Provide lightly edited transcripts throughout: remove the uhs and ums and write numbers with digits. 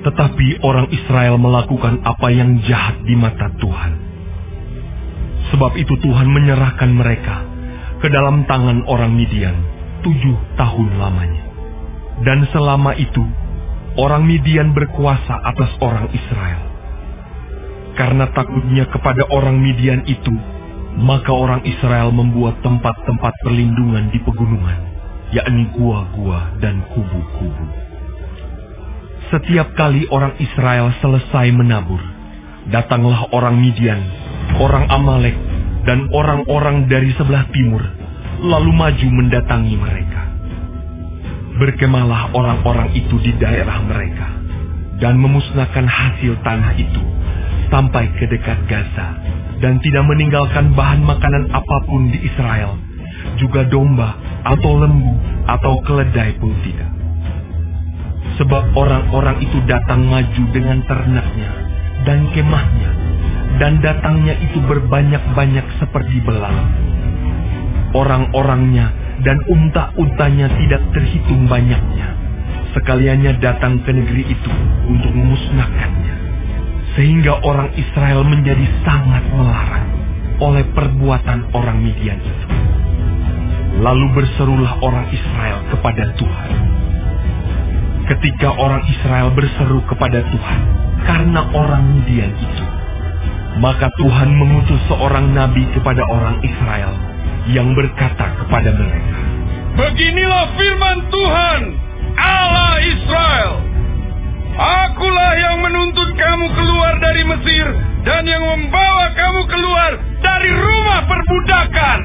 Tetapi orang Israel melakukan apa yang jahat di mata Tuhan. Sebab itu Tuhan menyerahkan mereka ke dalam tangan orang Midian 7 tahun lamanya. Dan selama itu, orang Midian berkuasa atas orang Israel. Karena takutnya kepada orang Midian itu, maka orang Israel membuat tempat-tempat perlindungan di pegunungan, yakni gua-gua dan kubu-kubu. Setiap kali orang Israel selesai menabur, datanglah orang Midian, orang Amalek, dan orang-orang dari sebelah timur, lalu maju mendatangi mereka. Berkemalah orang-orang itu di daerah mereka, dan memusnahkan hasil tanah itu, sampai ke dekat Gaza, dan tidak meninggalkan bahan makanan apapun di Israel, juga domba, atau lembu, atau keledai pun tidak. Sebab orang-orang itu datang maju dengan ternaknya dan kemahnya, dan datangnya itu berbanyak-banyak seperti belalang. Orang-orangnya dan unta-untanya tidak terhitung banyaknya, sekaliannya datang ke negeri itu untuk memusnahkannya. Sehingga orang Israel menjadi sangat melarang oleh perbuatan orang Midian itu. Lalu berserulah orang Israel kepada Tuhan. Ketika orang Israel berseru kepada Tuhan karena orang Midian itu, maka Tuhan mengutus seorang nabi kepada orang Israel yang berkata kepada mereka, "Beginilah firman Tuhan, Allah Israel. Akulah yang menuntun kamu keluar dari Mesir dan yang membawa kamu keluar dari rumah perbudakan.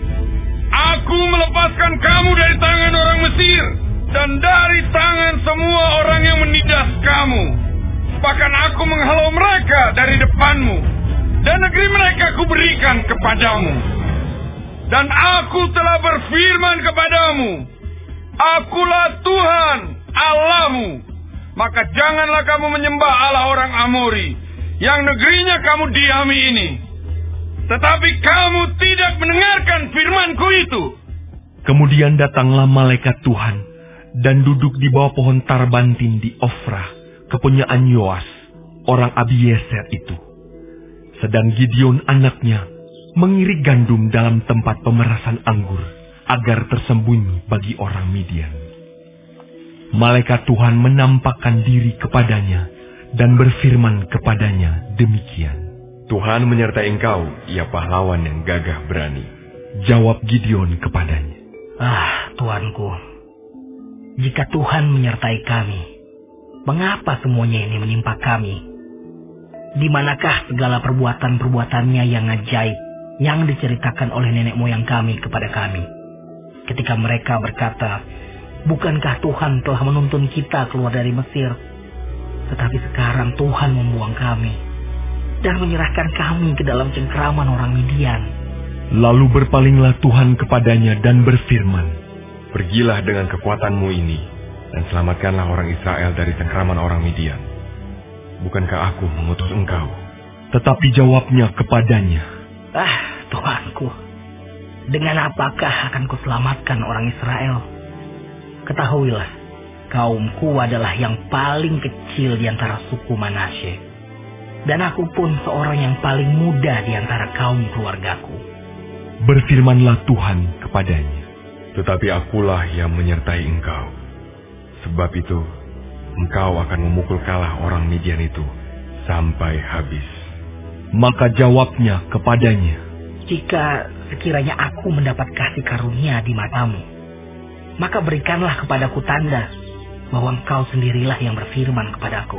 Aku melepaskan kamu dari tangan orang Mesir dan dari tangan semua orang yang menindas kamu. Bahkan aku menghalau mereka dari depanmu, dan negeri mereka kuberikan kepadamu. Dan aku telah berfirman kepadamu, akulah Tuhan Allahmu. Maka janganlah kamu menyembah Allah orang Amori, yang negerinya kamu diami ini. Tetapi kamu tidak mendengarkan firmanku itu." Kemudian datanglah malaikat Tuhan dan duduk di bawah pohon tarbantin di Ofrah, kepunyaan Yoas, orang Abiezer itu. Sedang Gideon anaknya mengirik gandum dalam tempat pemerasan anggur, agar tersembunyi bagi orang Midian. Malaikat Tuhan menampakkan diri kepadanya dan berfirman kepadanya demikian, "Tuhan menyertai engkau, ia pahlawan yang gagah berani." Jawab Gideon kepadanya, Tuanku, jika Tuhan menyertai kami, mengapa semuanya ini menimpa kami? Di manakah segala perbuatan-perbuatannya yang ajaib yang diceritakan oleh nenek moyang kami kepada kami? Ketika mereka berkata, "Bukankah Tuhan telah menuntun kita keluar dari Mesir? Tetapi sekarang Tuhan membuang kami dan menyerahkan kami ke dalam cengkraman orang Midian." Lalu berpalinglah Tuhan kepadanya dan berfirman, "Pergilah dengan kekuatanmu ini, dan selamatkanlah orang Israel dari cengkraman orang Midian. Bukankah aku mengutus engkau?" Tetapi jawabnya kepadanya, Tuanku, dengan apakah akan kuselamatkan orang Israel? Ketahuilah, kaumku adalah yang paling kecil di antara suku Manasye, dan aku pun seorang yang paling muda di antara kaum keluargaku. Berfirmanlah Tuhan kepadanya, "Tetapi akulah yang menyertai engkau. Sebab itu, engkau akan memukul kalah orang Midian itu sampai habis." Maka jawabnya kepadanya, "Jika sekiranya aku mendapat kasih karunia di matamu, maka berikanlah kepadaku tanda bahwa engkau sendirilah yang berfirman kepadaku.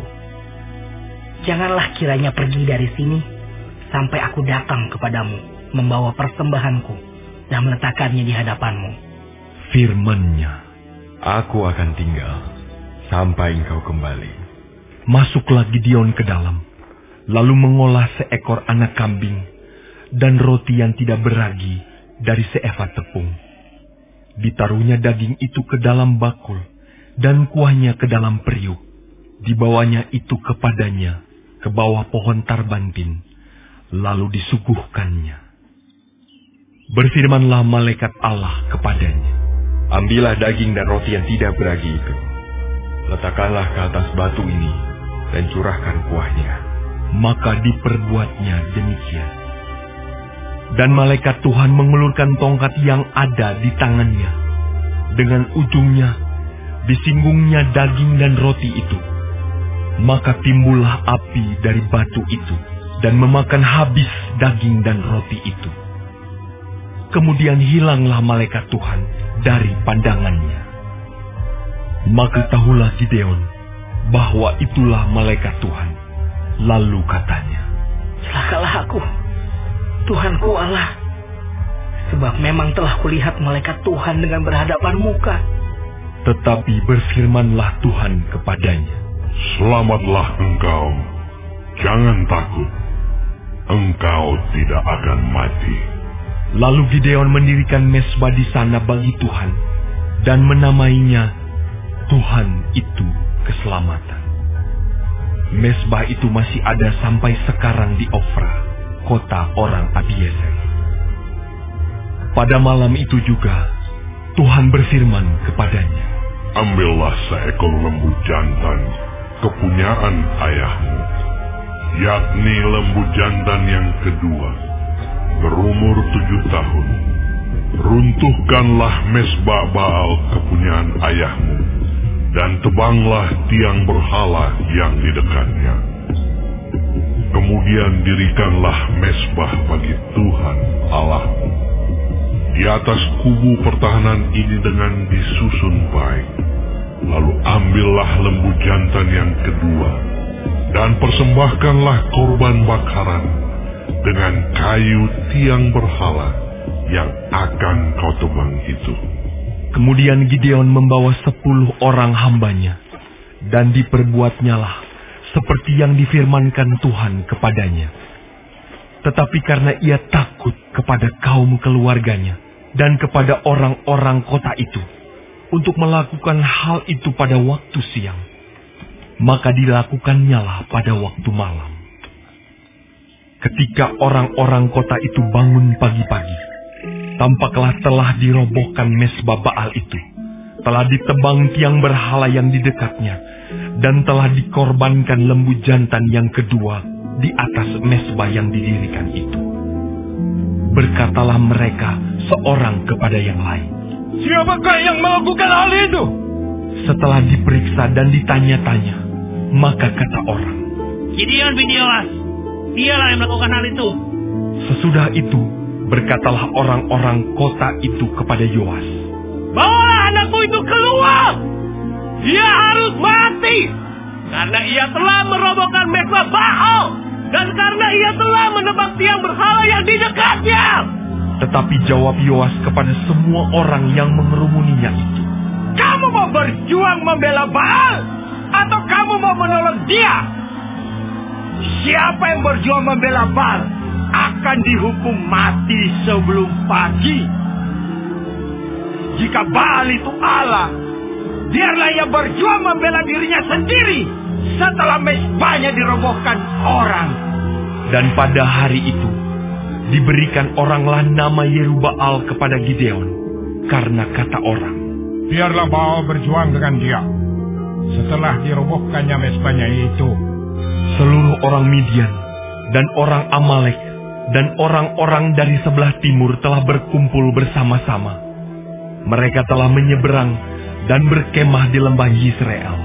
Janganlah kiranya pergi dari sini sampai aku datang kepadamu, membawa persembahanku dan meletakkannya di hadapanmu." Firman-Nya, "Aku akan tinggal sampai engkau kembali." Masuklah Gideon ke dalam, lalu mengolah seekor anak kambing dan roti yang tidak beragi dari seefah tepung. Ditaruhnya daging itu ke dalam bakul dan kuahnya ke dalam periuk. Dibawanya itu kepadanya ke bawah pohon tarbantin, lalu disuguhkannya. Berfirmanlah malaikat Allah kepadanya, "Ambillah daging dan roti yang tidak beragi itu. Letakkanlah ke atas batu ini dan curahkan kuahnya. Maka diperbuatnya demikian. Dan malaikat Tuhan mengulurkan tongkat yang ada di tangannya. Dengan ujungnya disinggungnya daging dan roti itu. Maka timbullah api dari batu itu dan memakan habis daging dan roti itu. Kemudian hilanglah malaikat Tuhan dari pandangannya. Maka tahulah Gideon bahwa itulah malaikat Tuhan. Lalu katanya, celakalah aku, Tuhanku Allah, sebab memang telah kulihat malaikat Tuhan dengan berhadapan muka. Tetapi berfirmanlah Tuhan kepadanya, selamatlah engkau, jangan takut, engkau tidak akan mati. Lalu Gideon mendirikan mezbah di sana bagi Tuhan dan menamainya Tuhan itu keselamatan. Mezbah itu masih ada sampai sekarang di Ofra, kota orang Abiezer. Pada malam itu juga Tuhan berfirman kepadanya, ambillah seekor lembu jantan kepunyaan ayahmu, yakni lembu jantan yang kedua, berumur 7 tahun. Runtuhkanlah mezbah Baal kepunyaan ayahmu, dan tebanglah tiang berhala yang di dekatnya. Kemudian dirikanlah mezbah bagi Tuhan Allahmu. Di atas kubu pertahanan ini dengan disusun baik. Lalu ambillah lembu jantan yang kedua, dan persembahkanlah korban bakaran dengan kayu tiang berhala yang akan kau tebang itu. Kemudian Gideon membawa 10 orang hambanya, dan diperbuatnyalah seperti yang difirmankan Tuhan kepadanya. Tetapi karena ia takut kepada kaum keluarganya dan kepada orang-orang kota itu, untuk melakukan hal itu pada waktu siang, maka dilakukannya pada waktu malam. Ketika orang-orang kota itu bangun pagi-pagi, tampaklah telah dirobohkan mezbah Baal itu, telah ditebang tiang berhala yang di dekatnya, dan telah dikorbankan lembu jantan yang kedua di atas mezbah yang didirikan itu. Berkatalah mereka seorang kepada yang lain, siapakah yang melakukan hal itu? Setelah diperiksa dan ditanya-tanya, maka kata orang, Gideon bin Yoas, dialah yang melakukan hal itu. Sesudah itu, berkatalah orang-orang kota itu kepada Yoas, bawalah anakmu itu keluar. Dia harus mati, karena ia telah merobohkan mezbah Baal, dan karena ia telah menebang tiang berhala yang di dekatnya. Tetapi jawab Yoas kepada semua orang yang mengerumuninya itu, kamu mau berjuang membela Baal, atau kamu mau menolong dia? Siapa yang berjuang membela Baal akan dihukum mati sebelum pagi. Jika Baal itu Allah, biarlah ia berjuang membela dirinya sendiri setelah mezbahnya dirobohkan orang. Dan pada hari itu diberikan oranglah nama Yerubbaal kepada Gideon, karena kata orang, biarlah Baal berjuang dengan dia setelah dirobohkannya mezbahnya itu. Seluruh orang Midian dan orang Amalek dan orang-orang dari sebelah timur telah berkumpul bersama-sama. Mereka telah menyeberang dan berkemah di lembah Yisrael.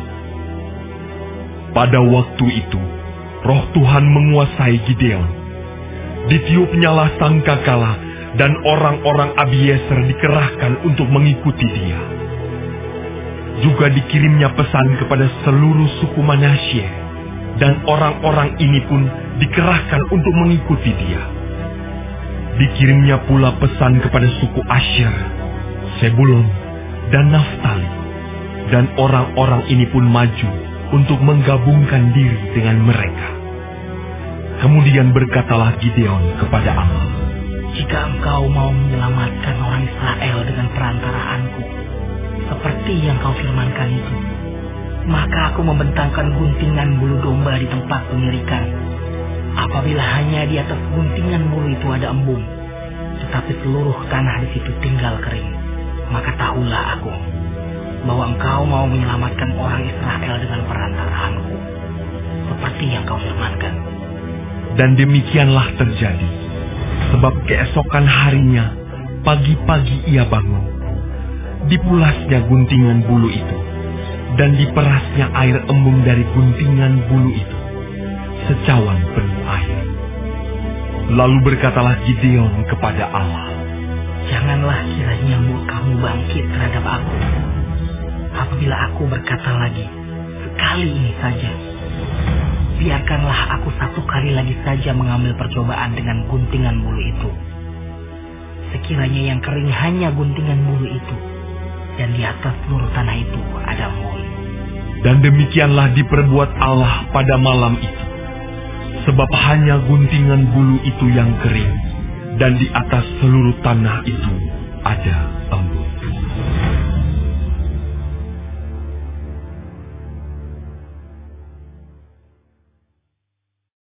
Pada waktu itu, Roh Tuhan menguasai Gideon. Ditiupnyalah sangkakala dan orang-orang Abiezer dikerahkan untuk mengikuti dia. Juga dikirimnya pesan kepada seluruh suku Manasye, dan orang-orang ini pun dikerahkan untuk mengikuti dia. Dikirimnya pula pesan kepada suku Asher, Sebulon, dan Naftali, dan orang-orang ini pun maju untuk menggabungkan diri dengan mereka. Kemudian berkatalah Gideon kepada Allah, jika engkau mau menyelamatkan orang Israel dengan perantaraanku, seperti yang kau firmankan itu, maka aku membentangkan guntingan bulu domba di tempat pengirikan. Apabila hanya di atas guntingan bulu itu ada embung, tetapi seluruh tanah di situ tinggal kering, maka tahulah aku bahwa engkau mau menyelamatkan orang Israel dengan perantaraanku. seperti yang kau firmankan. Dan demikianlah terjadi, sebab keesokan harinya, pagi-pagi ia bangun. Dipulasnya guntingan bulu itu, dan diperasnya air embun dari guntingan bulu itu, secawan penuh air. Lalu berkatalah Gideon kepada Allah, "Janganlah kiranya murka-Mu bangkit terhadap aku, apabila aku berkata lagi, sekali ini saja. Biarkanlah aku satu kali lagi saja mengambil percobaan dengan guntingan bulu itu. Sekiranya yang kering hanya guntingan bulu itu, dan di atas seluruh tanah itu ada embun." Dan demikianlah diperbuat Allah pada malam itu, sebab hanya guntingan bulu itu yang kering, dan di atas seluruh tanah itu ada embun.